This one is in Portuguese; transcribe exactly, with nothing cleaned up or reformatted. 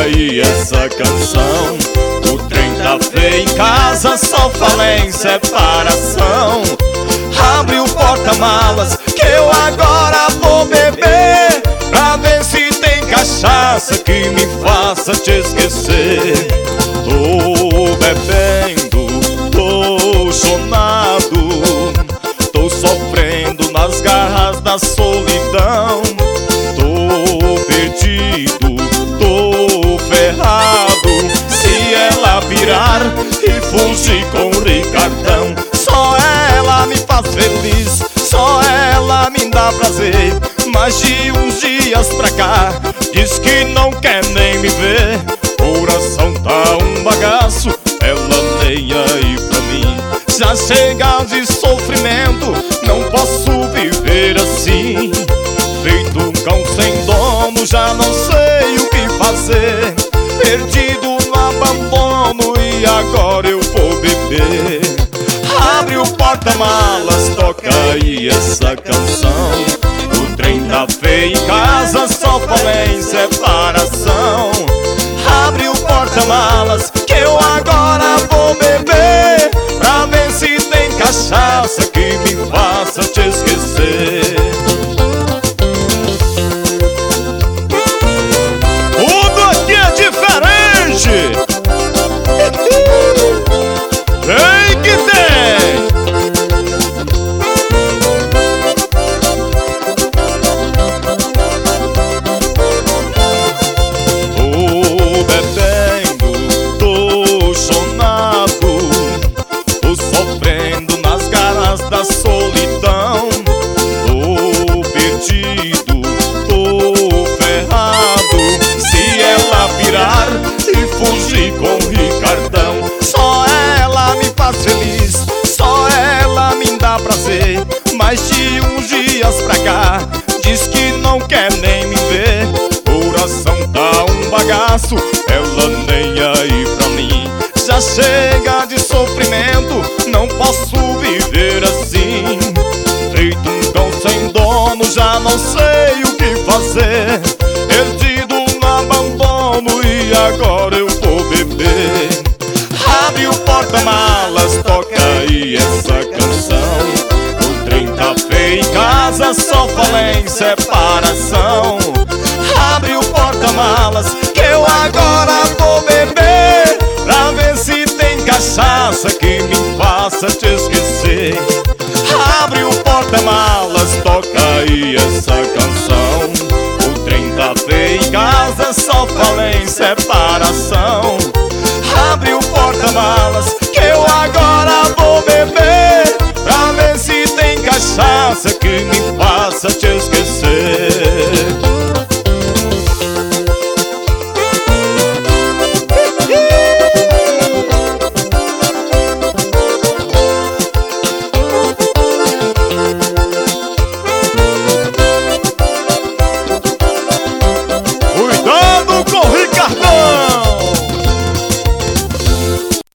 aí essa canção. O trem tá feio em casa, só falei em separação. Abre o porta-malas que eu agora vou beber, pra ver se tem cachaça que me faça te esquecer. Tô bebendo, tô chonado, tô sofrendo nas garras da solidão. Tô perdido, tô ferrado, se ela virar e fugir com o Ricardão. Só ela me faz feliz, só ela me dá prazer. Mas de uns dias pra cá diz que não quer nem me ver. Coração tá um bagaço, ela nem aí pra mim. Já chega de sofrimento, não posso viver assim. Feito um cão sem dono, já não sei o que fazer. Perdido no abandono e agora eu vou beber. Abre o porta-malas, toca aí essa canção. O trem tá feio em casa, só falei em separação. Abre o porta-malas que eu agora vou beber, pra ver se tem cachaça que me faça te esquecer. Tudo aqui é diferente. Tem que tem. Tô bebendo, tô chonado, tô sofrendo nas garras da solidão. Tô perdido, tô ferrado, se ela virar e fugir com o Ricardão. Só ela me faz feliz, só ela me dá prazer. Mas de uns dias pra cá diz que não quer nem me ver. Coração tá um bagaço, ela nem aí pra mim. Já chega de sofrimento, não posso viver assim. Feito um cão sem dono, já não sei o que fazer. Perdido no abandono e agora eu vou beber. Abre o porta-malas, toca aí essa canção. O trem tá feio em casa, só falei em separação. Abre o porta-malas que eu agora vou beber, pra ver se tem cachaça que me faça te esquecer. Abre o porta-malas, toca aí essa canção. O trem tá feio em casa, só falei em separação.